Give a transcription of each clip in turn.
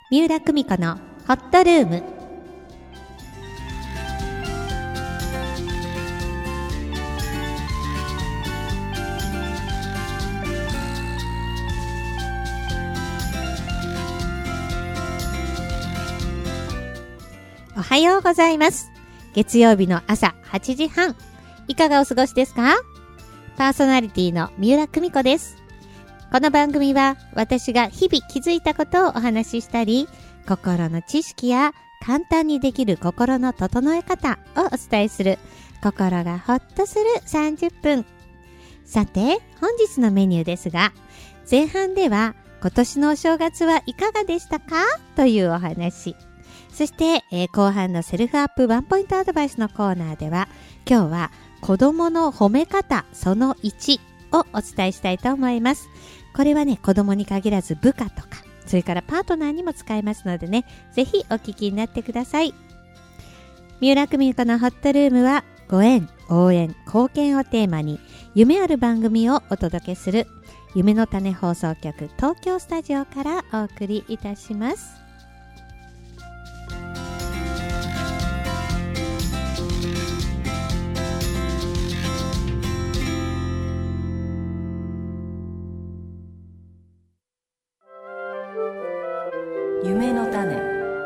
三浦久美子のホットルーム。おはようございます。月曜日の朝8時半、いかがお過ごしですか？パーソナリティの三浦久美子です。この番組は私が日々気づいたことをお話ししたり、心の知識や簡単にできる心の整え方をお伝えする、心がほっとする30分。さて、本日のメニューですが、前半では今年のお正月はいかがでしたかというお話。そして、後半のセルフアップワンポイントアドバイスのコーナーでは、今日は子供の褒め方その1をお伝えしたいと思います。これはね、子供に限らず部下とか、それからパートナーにも使えますのでね、ぜひお聞きになってください。三浦久美子のホットルームは、ご縁、応援、貢献をテーマに、夢ある番組をお届けする、夢の種放送局東京スタジオからお送りいたします。 夢の種。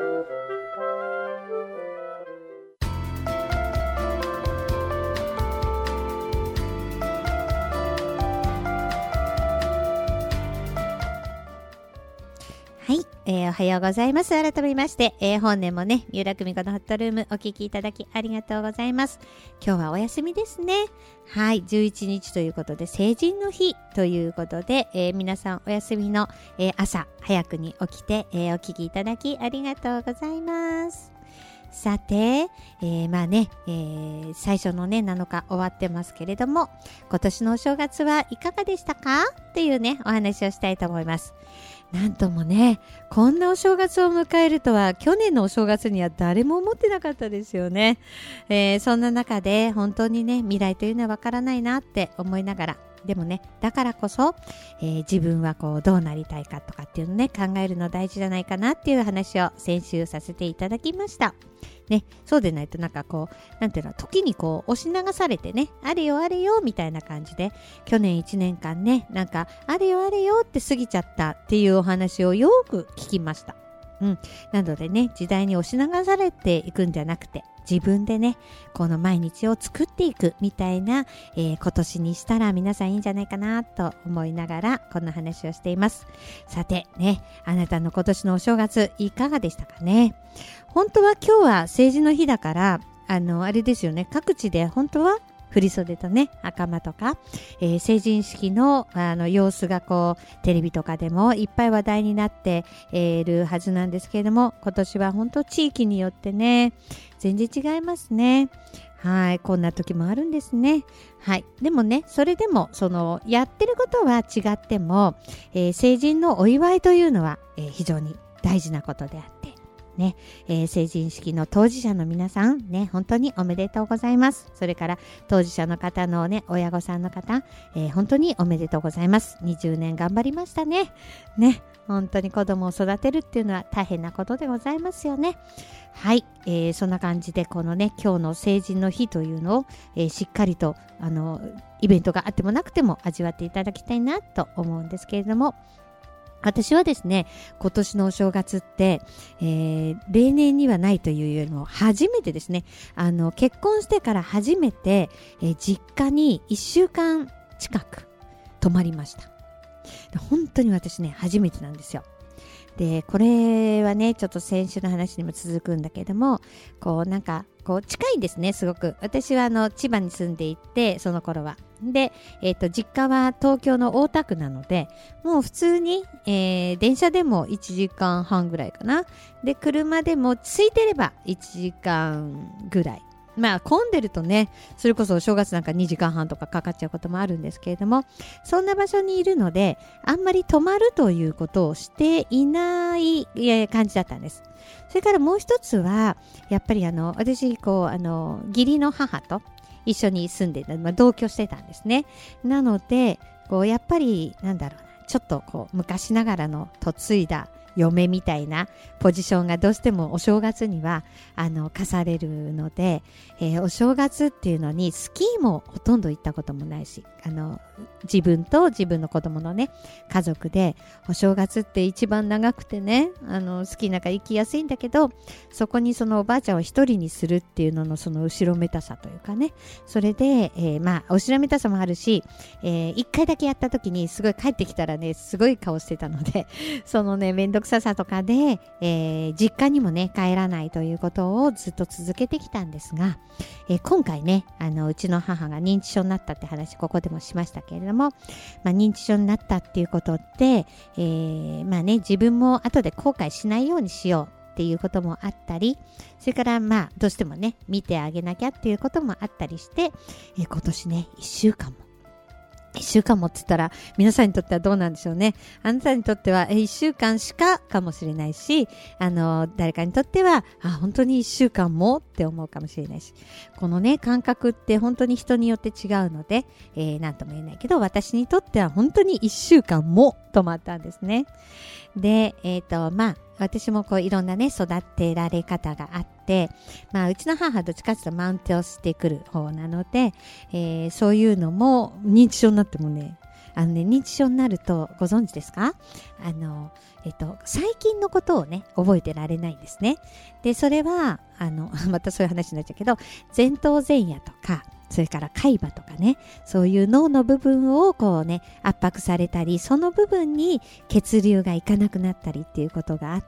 はい、おはようございます。改めまして、本年もね、三浦久美子のホットルームお聞きいただきありがとうございます。今日はお休みですね。はい、11日ということで成人の日ということで、皆さんお休みの、朝早くに起きて、お聞きいただきありがとうございます。さて、まあね、最初のね7日終わってますけれども、今年のお正月はいかがでしたかっていうねお話をしたいと思います。なんともね、こんなお正月を迎えるとは去年のお正月には誰も思ってなかったですよね。そんな中で本当にね、未来というのはわからないなって思いながら、でもね、だからこそ、自分はこうどうなりたいかとかっていうのね、考えるの大事じゃないかなっていう話を先週させていただきました。ね、そうでないとなんかこう、なんていうの、時にこう押し流されてね、あれよあれよみたいな感じで、去年1年間ね、なんかあれよあれよって過ぎちゃったっていうお話をよく聞きました。なのでね、時代に押し流されていくんじゃなくて、自分でね、この毎日を作っていくみたいな、今年にしたら皆さんいいんじゃないかなと思いながらこの話をしています。さてね、あなたの今年のお正月いかがでしたかね。本当は今日は成人の日だから、あれですよね、各地で本当は振袖とね、袴とか、成人式の様子がこうテレビとかでもいっぱい話題になっているはずなんですけれども、今年は本当地域によってね、全然違いますね。はい、こんな時もあるんですね。はい、でもね、それでもそのやってることは違っても、成人のお祝いというのは、非常に大事なことであって。ね、成人式の当事者の皆さんね、本当におめでとうございます。それから当事者の方のね、親御さんの方、本当におめでとうございます。20年頑張りましたね。ね、本当に子供を育てるっていうのは大変なことでございますよね。はい、そんな感じでこのね、今日の成人の日というのを、しっかりとイベントがあってもなくても味わっていただきたいなと思うんですけれども、私はですね、今年のお正月って、例年にはないというよりも初めてですね、結婚してから初めて、実家に1週間近く泊まりました。本当に私ね、初めてなんですよ。で、これはね、ちょっと先週の話にも続くんだけども、こうなんかこう近いんですね、すごく。私は千葉に住んでいて、その頃は。で、実家は東京の大田区なので、もう普通に、電車でも1時間半ぐらいかな。で、車でも空いてれば1時間ぐらい。まあ混んでるとね、それこそお正月なんか2時間半とかかかっちゃうこともあるんですけれども、そんな場所にいるので、あんまり泊まるということをしていない感じだったんです。それからもう一つは、やっぱり私、義理の母と一緒に住んで、同居してたんですね。なので、やっぱり、ちょっと昔ながらの嫁いだ嫁みたいなポジションがどうしてもお正月には課されるので、お正月っていうのにスキーもほとんど行ったこともないし、自分と自分の子供のね家族でお正月って一番長くてね、スキーなんか行きやすいんだけど、そこにそのおばあちゃんを一人にするっていうののその後ろめたさというかね、それで、後ろめたさもあるし、一回だけやった時にすごい帰ってきたらねすごい顔してたのでそのねめんどくささとかで、実家にもね帰らないということをずっと続けてきたんですが、今回ねうちの母が認知症になったって話ここでもしましたけれども、認知症になったっていうことって、自分も後で後悔しないようにしようっていうこともあったり、それからどうしてもね見てあげなきゃっていうこともあったりして、今年ね1週間もって言ったら皆さんにとってはどうなんでしょうね。あなたにとっては1週間しかもしれないし、誰かにとっては本当に1週間もって思うかもしれないし、このね感覚って本当に人によって違うので、なんとも言えないけど、私にとっては本当に1週間も止まったんですね。で、私もいろんなね育てられ方があって、うちの母はどっちかというとマウントをしてくる方なので、そういうのも認知症になってもね、認知症になるとご存知ですか？最近のことをね覚えてられないんですね。でそれはまたそういう話になっちゃうけど、前頭前野とかそれから海馬とかね、そういう脳の部分を圧迫されたり、その部分に血流がいかなくなったりっていうことがあって、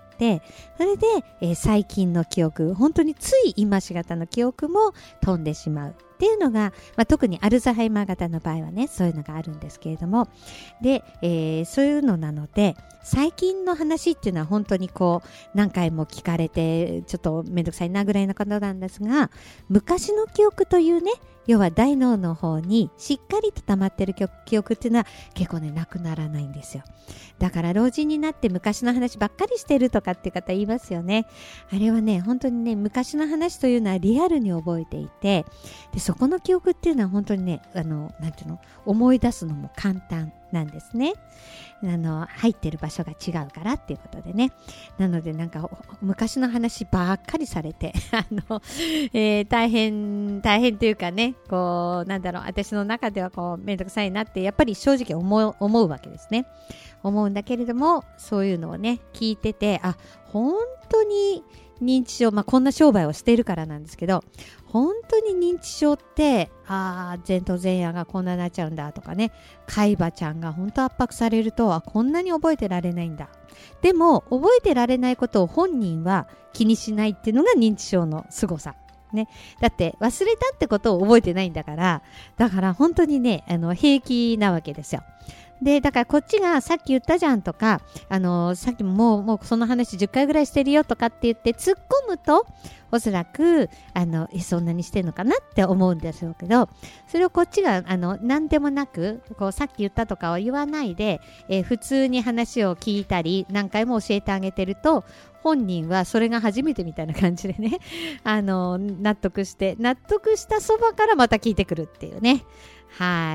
それで、最近の記憶、本当につい今しがたの記憶も飛んでしまうっていうのが、特にアルツハイマー型の場合はねそういうのがあるんですけれども、で、そういうのなので最近の話っていうのは本当に何回も聞かれてちょっとめんどくさいなぐらいのことなんですが、昔の記憶というね、要は大脳の方にしっかりと溜まってる記憶っていうのは結構ねなくならないんですよ。だから老人になって昔の話ばっかりしてるとかっていう方言いますよね。あれはね本当にね昔の話というのはリアルに覚えていて、でそこの記憶っていうのは本当にねなんていうの、思い出すのも簡単なんですね。入ってる場所が違うからっていうことでね。なので昔の話ばっかりされて大変というかね、私の中ではめんどくさいなってやっぱり正直思うわけですね。思うんだけれども、そういうのをね聞いてて、本当に認知症、こんな商売をしているからなんですけど、本当に認知症って前頭前野がこんなになっちゃうんだとかね、海馬ちゃんが本当圧迫されるとこんなに覚えてられないんだ。でも覚えてられないことを本人は気にしないっていうのが認知症の凄さね。だって忘れたってことを覚えてないんだから、本当にね平気なわけですよ。でだからこっちがさっき言ったじゃんとか、さっきもうその話10回ぐらいしてるよとかって言って突っ込むと、おそらくそんなにしてんのかなって思うんでしょうけど、それをこっちが何でもなくさっき言ったとかは言わないで、普通に話を聞いたり何回も教えてあげてると、本人はそれが初めてみたいな感じでね納得したそばからまた聞いてくるっていうね。はい、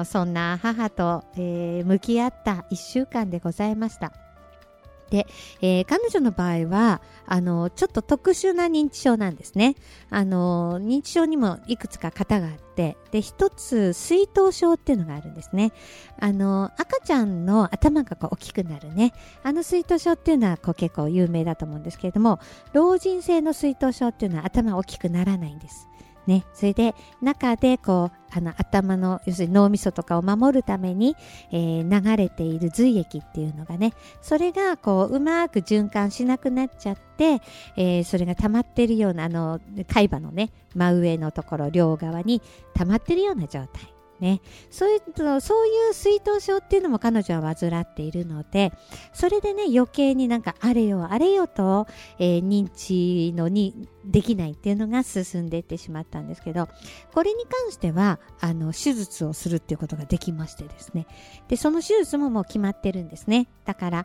そんな母と、向き合った1週間でございました。で、彼女の場合はちょっと特殊な認知症なんですね。認知症にもいくつか型があって、で一つ水頭症っていうのがあるんですね。赤ちゃんの頭が大きくなるね、水頭症っていうのは結構有名だと思うんですけれども、老人性の水頭症っていうのは頭大きくならないんですね。それで中で頭の要するに脳みそとかを守るために、流れている髄液っていうのがね、それがうまく循環しなくなっちゃって、それが溜まっているような海馬のね真上のところ両側に溜まっているような状態ね、そういう水頭症っていうのも彼女は患っているので、それでね余計にあれよと、認知のにできないっていうのが進んでいってしまったんですけど、これに関しては手術をするっていうことができましてですね、でその手術ももう決まってるんですね。だから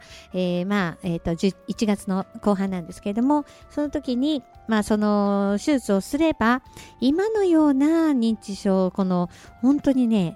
、1月の後半なんですけれども、その時にその手術をすれば今のような認知症、本当にね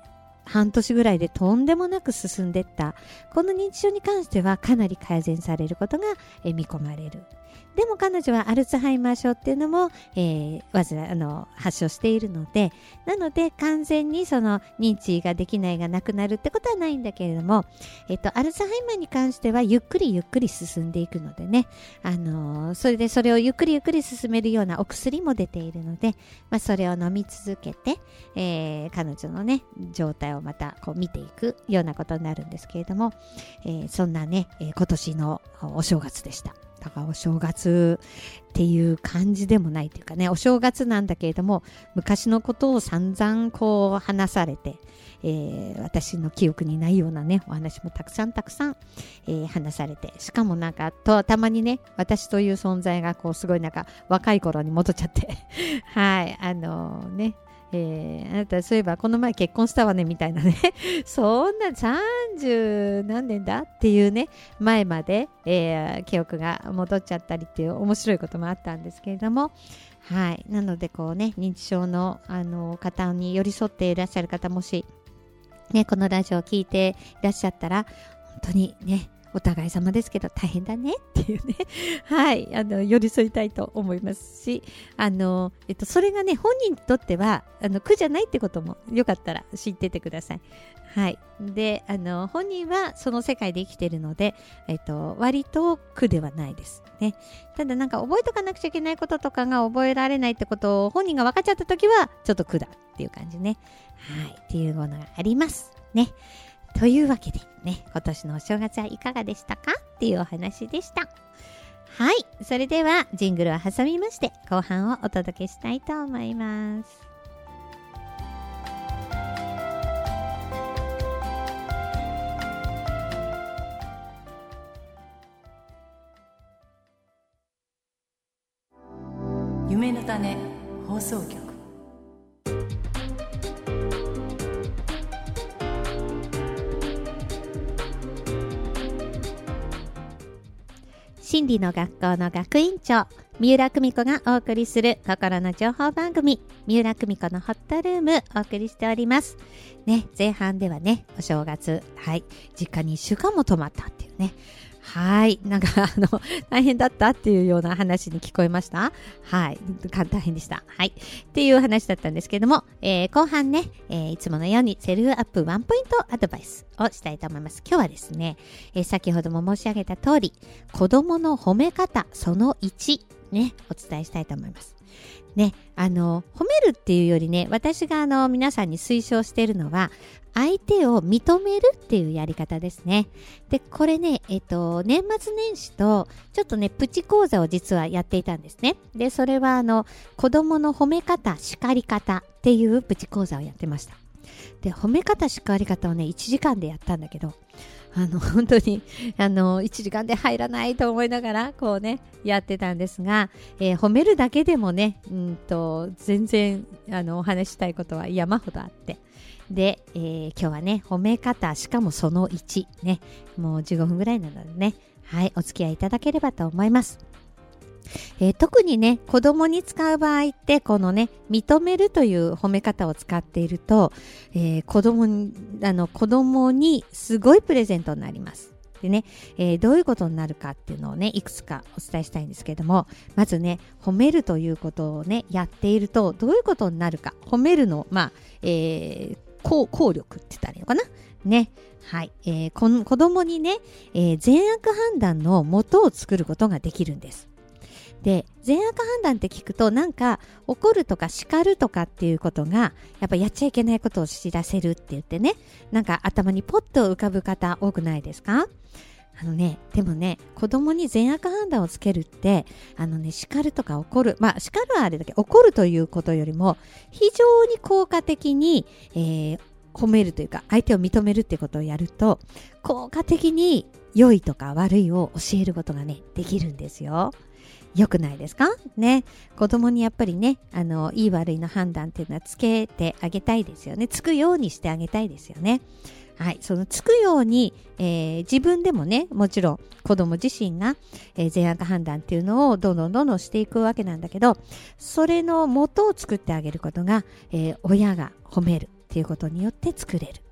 半年ぐらいでとんでもなく進んでいった。この認知症に関してはかなり改善されることが見込まれる。でも彼女はアルツハイマー症っていうのも、発症しているので、なので完全にその認知ができないがなくなるってことはないんだけれども、アルツハイマーに関してはゆっくり進んでいくのでね、それをゆっくり進めるようなお薬も出ているので、それを飲み続けて、彼女のね状態をまたこう見ていくようなことになるんですけれども、そんなね、今年のお正月でした。だからお正月っていう感じでもないというかね、お正月なんだけれども昔のことを散々こう話されて、私の記憶にないようなねお話もたくさん、話されて、しかもなんかたまにね私という存在がこうすごいなんか若い頃に戻っちゃってはいあなたそういえばこの前結婚したわねみたいなねそんな30何年だっていうね前まで、記憶が戻っちゃったりっていう面白いこともあったんですけれども、はい、なのでこうね認知症の、方に寄り添っていらっしゃる方、もしねこのラジオを聞いていらっしゃったら本当にねお互い様ですけど大変だねっていうねはい寄り添いたいと思いますし、それがね本人にとっては苦じゃないってこともよかったら知っててください。はい。で本人はその世界で生きているので、割と苦ではないですね。ただなんか覚えとかなくちゃいけないこととかが覚えられないってことを本人が分かっちゃった時はちょっと苦だっていう感じね。はいっていうものがありますね。というわけでね、今年のお正月はいかがでしたかっていうお話でした。はい、それではジングルを挟みまして後半をお届けしたいと思います。 夢の種放送局。 心理の学校の学院長三浦久美子がお送りする心の情報番組、三浦久美子のホットルームお送りしておりますね。前半ではねお正月、はい実家に1週間も泊まったっていうね、はいなんか大変だったっていうような話に聞こえました。はい大変でした。はいっていう話だったんですけども、後半ね、いつものようにセルフアップワンポイントアドバイスをしたいと思います。今日はですね、先ほども申し上げた通り子供の褒め方その1ねお伝えしたいと思いますね。褒めるっていうよりね、私が皆さんに推奨しているのは相手を認めるっていうやり方ですね。でこれね、年末年始とちょっとねプチ講座を実はやっていたんですね。でそれは子供の褒め方叱り方っていうプチ講座をやってました。で褒め方叱り方をね1時間でやったんだけど、本当に1時間で入らないと思いながらこうねやってたんですが、褒めるだけでもね全然お話ししたいことは山ほどあって、で、今日はね褒め方しかもその1ね、もう15分ぐらいなのでね、はいお付き合いいただければと思います。特にね子供に使う場合ってこのね認めるという褒め方を使っていると、子供にすごいプレゼントになります。でね、どういうことになるかっていうのをねいくつかお伝えしたいんですけれども、まずね褒めるということをねやっているとどういうことになるか、褒めるの効力って言ったらいいのかなね。はい、子供にね、善悪判断の元を作ることができるんです。で善悪判断って聞くとなんか怒るとか叱るとかっていうことがやっぱやっちゃいけないことを知らせるって言ってね、なんか頭にポッと浮かぶ方多くないですか？でもね子供に善悪判断をつけるって叱るとか怒る、叱るはあれだけど怒るということよりも非常に効果的に、褒めるというか相手を認めるってことをやると効果的に良いとか悪いを教えることがねできるんですよ。良くないですかね。子供にやっぱりねいい悪いの判断っていうのはつけてあげたいですよね。つくようにしてあげたいですよね。はい、そのつくように、自分でもねもちろん子供自身が、善悪判断っていうのをどんどんしていくわけなんだけど、それの元を作ってあげることが、親が褒めるっていうことによって作れる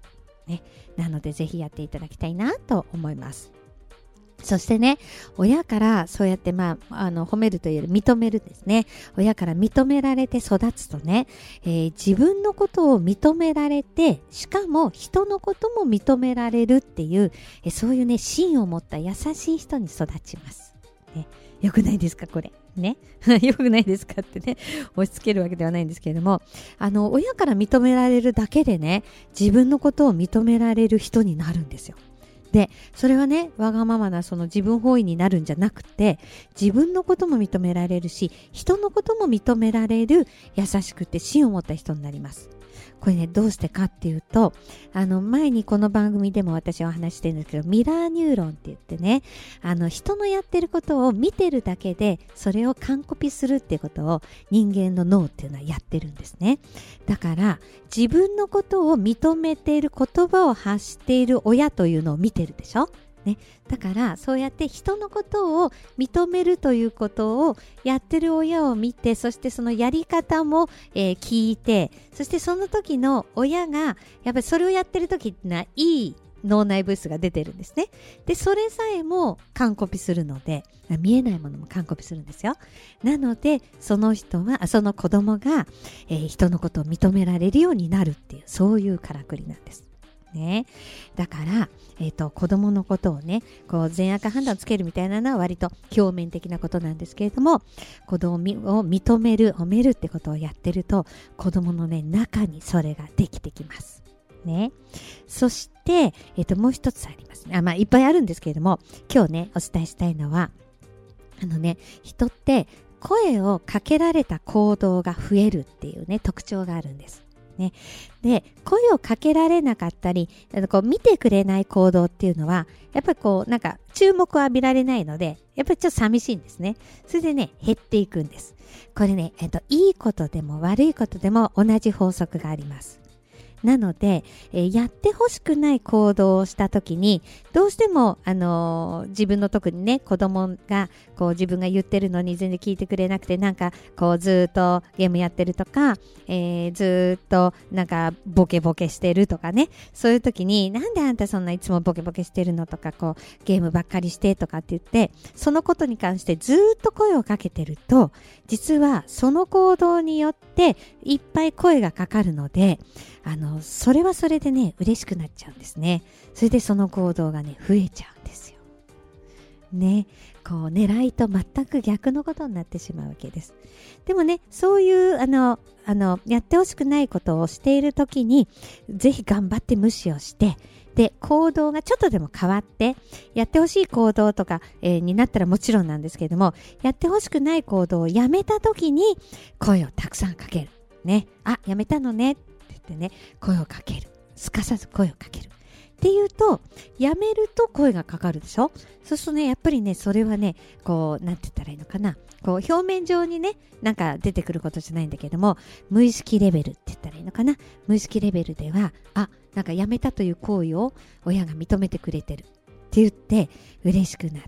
ね。なのでぜひやっていただきたいなと思います。そしてね、親からそうやって褒めるというより認めるですね。親から認められて育つとね、自分のことを認められて、しかも人のことも認められるっていう、そういうね、芯を持った優しい人に育ちます。ね、よくないですかこれ。ね。よくないですかってね、押し付けるわけではないんですけれども、親から認められるだけでね、自分のことを認められる人になるんですよ。で、それはね、わがままなその自分本位になるんじゃなくて、自分のことも認められるし、人のことも認められる優しくて芯を持った人になります。これね、どうしてかっていうと、前にこの番組でも私はお話してるんですけど、ミラーニューロンって言ってね、人のやってることを見てるだけで、それを完コピするっていうことを人間の脳っていうのはやってるんですね。だから、自分のことを認めている言葉を発している親というのを見てるでしょ？ね、だからそうやって人のことを認めるということをやってる親を見て、そしてそのやり方も、聞いて、そしてその時の親がやっぱりそれをやってる時ってのはいい脳内物質が出てるんですね。でそれさえも完コピするので、見えないものも完コピするんですよ。なのでその子供が、人のことを認められるようになるっていう、そういうからくりなんですね。だから、子供のことをね、こう善悪判断をつけるみたいなのは割と表面的なことなんですけれども、子供を認める、褒めるってことをやってると、子供のね、中にそれができてきます。ね。そして、もう一つありますね。いっぱいあるんですけれども、今日ね、お伝えしたいのは、人って声をかけられた行動が増えるっていうね、特徴があるんです。ね、で声をかけられなかったり見てくれない行動っていうのはやっぱり注目を浴びられないので、やっぱりちょっと寂しいんですね。それでね、減っていくんです。これね、いいことでも悪いことでも同じ法則があります。なので、やってほしくない行動をしたときに、どうしても、自分の特にね、子供が、自分が言ってるのに全然聞いてくれなくて、ずっとゲームやってるとか、ずっとボケボケしてるとかね、そういうときに、なんであんたそんないつもボケボケしてるのとか、ゲームばっかりしてとかって言って、そのことに関してずっと声をかけてると、実はその行動によっていっぱい声がかかるので、それはそれでね、嬉しくなっちゃうんですね。それでその行動がね、増えちゃうんですよ。ね、狙いと全く逆のことになってしまうわけです。でもね、そういうやってほしくないことをしているときに、ぜひ頑張って無視をして、で行動がちょっとでも変わって、やってほしい行動とか、になったらもちろんなんですけれども、やってほしくない行動をやめたときに声をたくさんかける。ね、やめたのねって言ってね、声をかける。すかさず声をかける。っていうと、やめると声がかかるでしょ。そうするとね、やっぱりね、それはね、なんて言ったらいいのかな。表面上にね、出てくることじゃないんだけども、無意識レベルって言ったらいいのかな。無意識レベルでは、やめたという行為を親が認めてくれてるって言って嬉しくなって、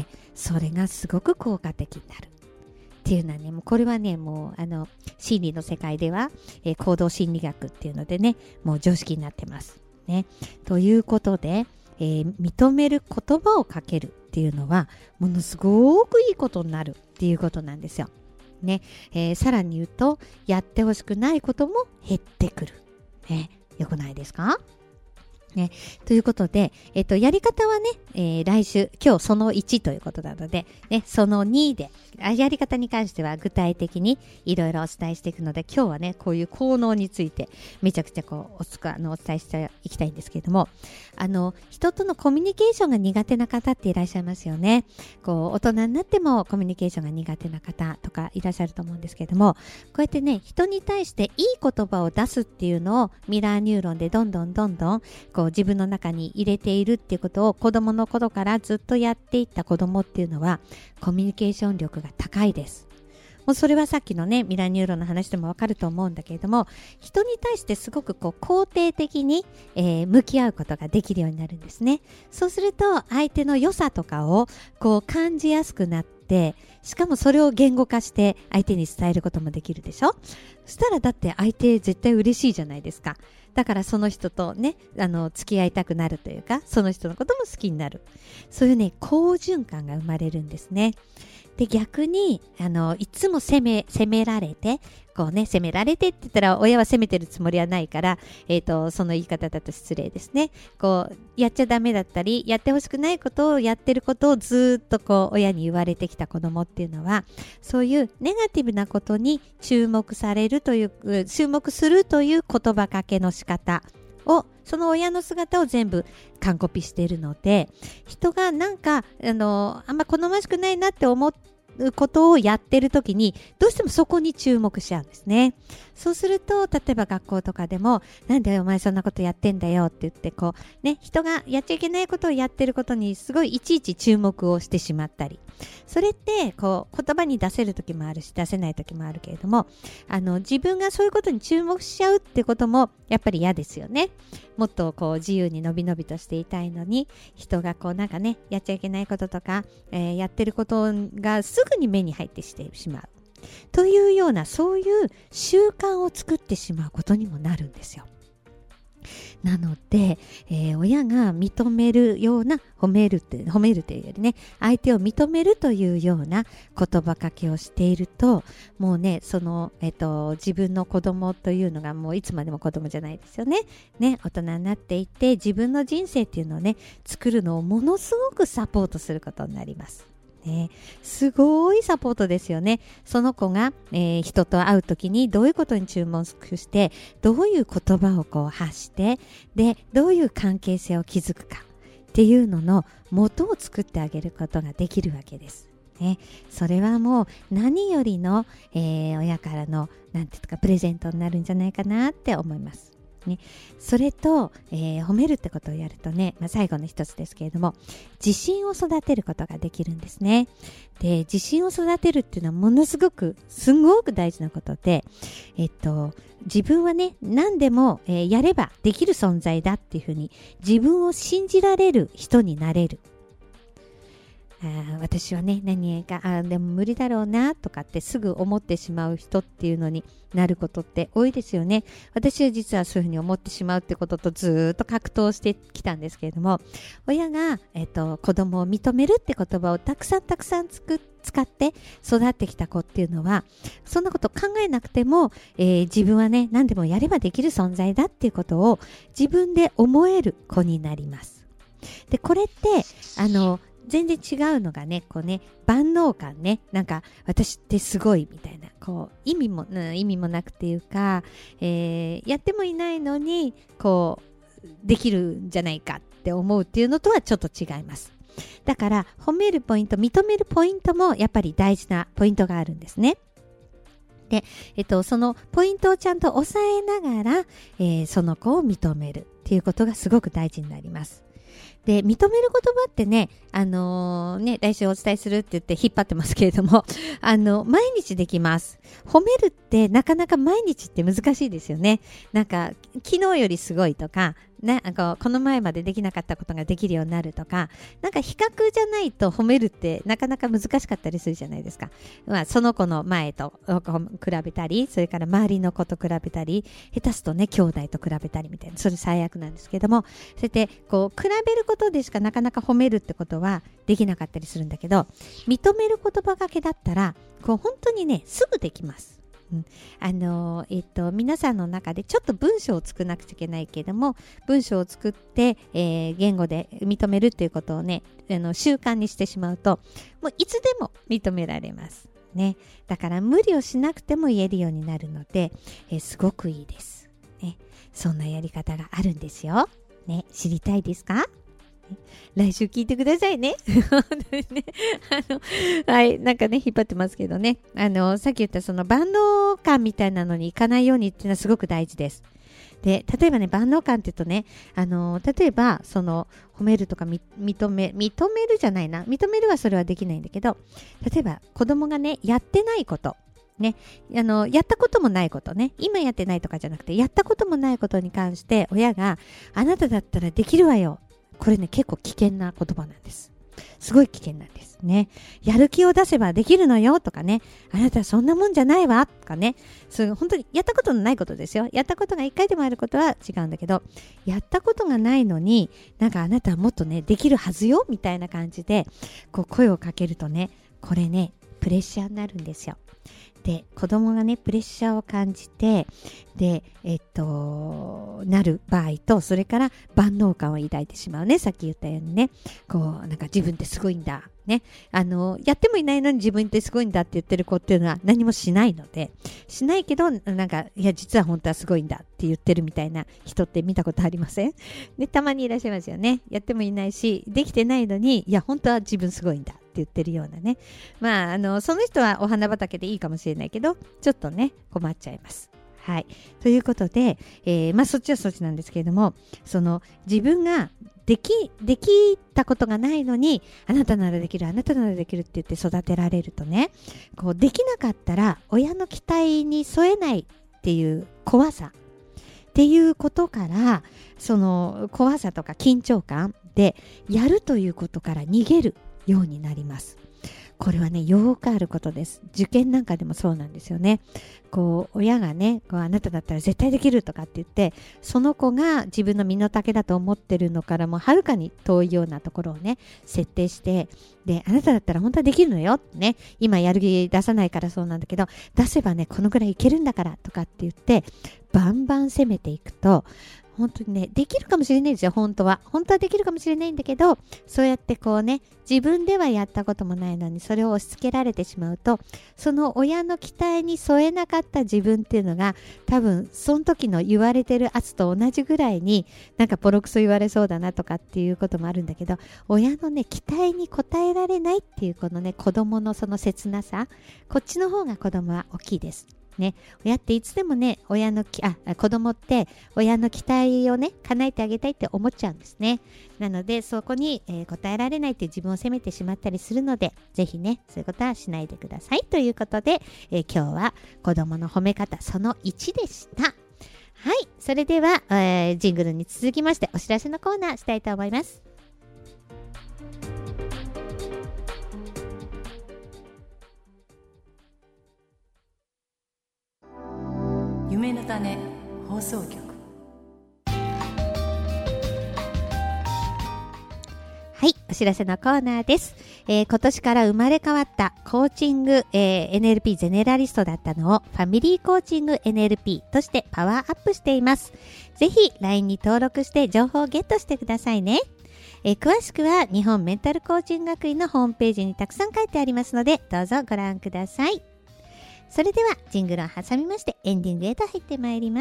それがすごく効果的になるっていうのはね、もうこれはね、もう心理の世界では、行動心理学っていうのでね、もう常識になってますね。ということで、認める言葉をかけるっていうのはものすごくいいことになるっていうことなんですよ。ね、さらに言うと、やってほしくないことも減ってくる。ね、よくないですか？ね、ということで、やり方はね、来週、今日その1ということなので、ね、その2で、やり方に関しては具体的にいろいろお伝えしていくので、今日はね、こういう効能についてめちゃくちゃお伝えしていきたいんですけれども、人とのコミュニケーションが苦手な方っていらっしゃいますよね。大人になってもコミュニケーションが苦手な方とかいらっしゃると思うんですけれども、こうやってね、人に対していい言葉を出すっていうのをミラーニューロンでどんどん自分の中に入れているっていうことを子供の頃からずっとやっていった子供っていうのはコミュニケーション力が高いです。もうそれはさっきのね、ミラーニューロンの話でもわかると思うんだけれども、人に対してすごく肯定的に、向き合うことができるようになるんですね。そうすると相手の良さとかを感じやすくなって、しかもそれを言語化して相手に伝えることもできるでしょ。そしたらだって相手絶対嬉しいじゃないですか。 だからその人とね、付き合いたくなるというか、その人のことも好きになる。そういうね、好循環が生まれるんですね。で、逆に、いつも責められて、こうね、責められてって言ったら、親は責めてるつもりはないから、その言い方だと失礼ですね。こう、やっちゃダメだったり、やってほしくないことをやってることをずっとこう、親に言われてきた子供っていうのは、そういうネガティブなことに注目するという言葉かけの仕方を、その親の姿を全部完コピしているので、人がなんかあんま好ましくないなって思うことをやってるときに、どうしてもそこに注目しちゃうんですね。そうすると、例えば学校とかでも、なんでお前そんなことやってんだよって言って、こうね、人がやっちゃいけないことをやってることにすごいいちいち注目をしてしまったり、それってこう言葉に出せる時もあるし出せない時もあるけれども、自分がそういうことに注目しちゃうってこともやっぱり嫌ですよね。もっとこう自由にのびのびとしていたいのに、人がこうなんかね、やっちゃいけないこととか、やってることがすぐに目に入ってしてしまうというような、そういう習慣を作ってしまうことにもなるんですよ。なので、親が認めるような褒めるというよりね、相手を認めるというような言葉かけをしていると、もうね、その、自分の子供というのがもういつまでも子供じゃないですよね。ね、大人になっていって自分の人生っていうのをね、作るのをものすごくサポートすることになります。すごいサポートですよね。その子が、人と会うときにどういうことに注目して、どういう言葉をこう発して、で、どういう関係性を築くかっていうのの元を作ってあげることができるわけです。それはもう何よりの、親からのなんていうかプレゼントになるんじゃないかなって思います。それと、褒めるってことをやるとね、最後の一つですけれども、自信を育てることができるんですね。で、自信を育てるっていうのはものすごく大事なことで、自分はね、何でも、やればできる存在だっていうふうに自分を信じられる人になれる。私はね、何かでも無理だろうなとかってすぐ思ってしまう人っていうのになることって多いですよね。私は実はそういうふうに思ってしまうってこととずっと格闘してきたんですけれども、親が、子供を認めるって言葉をたくさん使って育ってきた子っていうのは、そんなこと考えなくても、自分はね、何でもやればできる存在だっていうことを自分で思える子になります。で、これって全然違うのがね、こうね、万能感ね、なんか私ってすごいみたいな、こう意味もなくていうか、やってもいないのにこうできるんじゃないかって思うっていうのとはちょっと違います。だから褒めるポイント、認めるポイントもやっぱり大事なポイントがあるんですね。で、そのポイントをちゃんと押さえながら、その子を認めるっていうことがすごく大事になります。で、認める言葉ってね、来週お伝えするって言って引っ張ってますけれども、毎日できます。褒めるってなかなか毎日って難しいですよね。なんか、昨日よりすごいとか、ね、この前までできなかったことができるようになるとか、なんか比較じゃないと褒めるってなかなか難しかったりするじゃないですか。その子の前と比べたり、それから周りの子と比べたり、下手すとね、兄弟と比べたりみたいな、それ最悪なんですけども、そうやってこう比べることでしかなかなか褒めるってことはできなかったりするんだけど、認める言葉がけだったら、こう本当にね、すぐできます。皆さんの中でちょっと文章を作らなくちゃいけないけれども、文章を作って、言語で認めるということをね、習慣にしてしまうと、もういつでも認められますね。だから無理をしなくても言えるようになるので、すごくいいです、ね。そんなやり方があるんですよ。ね、知りたいですか？来週聞いてくださいね。はい、なんかね、引っ張ってますけどね。さっき言ったその万能感みたいなのにいかないようにっていうのはすごく大事です。で、例えばね、万能感って言うとね、例えば、その、褒めるとか認めるじゃないな。認めるはそれはできないんだけど、例えば、子供がね、やってないこと。ね、やったこともないことね、今やってないとかじゃなくて、やったこともないことに関して、親が、あなただったらできるわよ。これね、結構危険な言葉なんです。すごい危険なんですね、やる気を出せばできるのよとかね、あなたはそんなもんじゃないわとかね、そういう本当にやったことのないことですよ。やったことが1回でもあることは違うんだけど、やったことがないのに、なんかあなたはもっとね、できるはずよみたいな感じで、こう声をかけるとね、これね、プレッシャーになるんですよ。で、子供がね、プレッシャーを感じて、で、なる場合と、それから万能感を抱いてしまうね。さっき言ったようにね、こう、なんか自分ってすごいんだ。ね。やってもいないのに自分ってすごいんだって言ってる子っていうのは何もしないので、しないけど、なんか、いや、実は本当はすごいんだって言ってるみたいな人って見たことありません？で、たまにいらっしゃいますよね。やってもいないし、できてないのに、いや、本当は自分すごいんだ。って言ってるようなね。まあ、その人はお花畑でいいかもしれないけど、ちょっとね、困っちゃいます。はい。ということで、まあそっちはそっちなんですけれども、その自分ができたことがないのに、あなたならできる、あなたならできるって言って育てられるとね、こうできなかったら親の期待に添えないっていう怖さっていうことから、その怖さとか緊張感でやるということから逃げるようになります。これはね、よくあることです。受験なんかでもそうなんですよね。こう親がね、こうあなただったら絶対できるとかって言って、その子が自分の身の丈だと思ってるのからもはるかに遠いようなところをね、設定して、で、あなただったら本当はできるのよってね、今やる気出さないからそうなんだけど、出せばね、このぐらいいけるんだからとかって言って、バンバン攻めていくと、本当にね、できるかもしれないですよ、本当はできるかもしれないんだけど、そうやってこうね、自分ではやったこともないのにそれを押し付けられてしまうと、その親の期待に添えなかった自分っていうのが、多分その時の言われてる圧と同じぐらいになんかボロクソ言われそうだなとかっていうこともあるんだけど、親のね、期待に応えられないっていうこのね、子供のその切なさ、こっちの方が子供は大きいですね。親っていつでもね、子供って親の期待をね、叶えてあげたいって思っちゃうんですね。なので、そこに、応えられないって自分を責めてしまったりするので、ぜひね、そういうことはしないでください。ということで、今日は子供の褒め方その1でした。はい、それでは、ジングルに続きまして、お知らせのコーナーしたいと思います。 夢の種放送局。 はい、お知らせのコーナーです。今年から生まれ変わったコーチング、NLP ゼネラリストだったのをファミリーコーチング NLP としてパワーアップしています。ぜひ LINE に登録して情報をゲットしてくださいね。詳しくは日本メンタルコーチング学院のホームページにたくさん書いてありますので、どうぞご覧ください。それではジングルを挟みましてエンディングへと入ってまいります。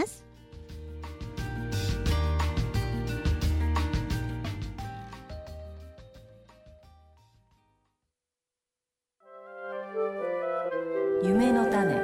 夢の種。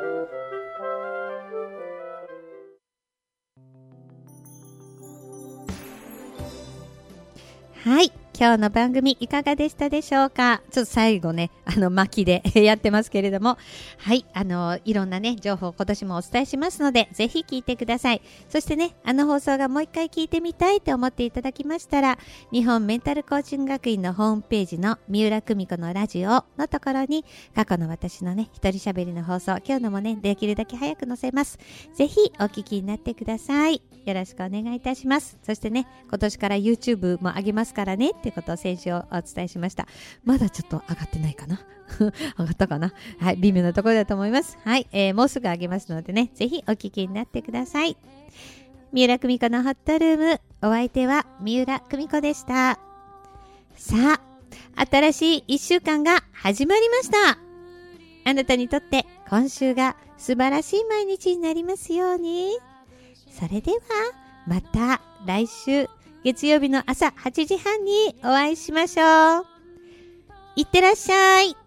はい。今日の番組いかがでしたでしょうか。ちょっと最後ね、巻きでやってますけれども、はい、いろんなね、情報を今年もお伝えしますので、ぜひ聞いてください。そしてね、放送がもう一回聞いてみたいと思っていただきましたら、日本メンタルコーチング学院のホームページの三浦久美子のラジオのところに、過去の私のね、一人喋りの放送、今日のもね、できるだけ早く載せます。ぜひお聞きになってください。よろしくお願いいたします。そしてね、今年から YouTube も上げますからねってことを先週お伝えしました。まだちょっと上がってないかな上がったかな。はい、微妙なところだと思います。はい、もうすぐ上げますのでね、ぜひお聞きになってください。三浦久美子のホットルーム、お相手は三浦久美子でした。さあ、新しい1週間が始まりました。あなたにとって今週が素晴らしい毎日になりますように。それではまた来週月曜日の朝8時半にお会いしましょう。いってらっしゃい。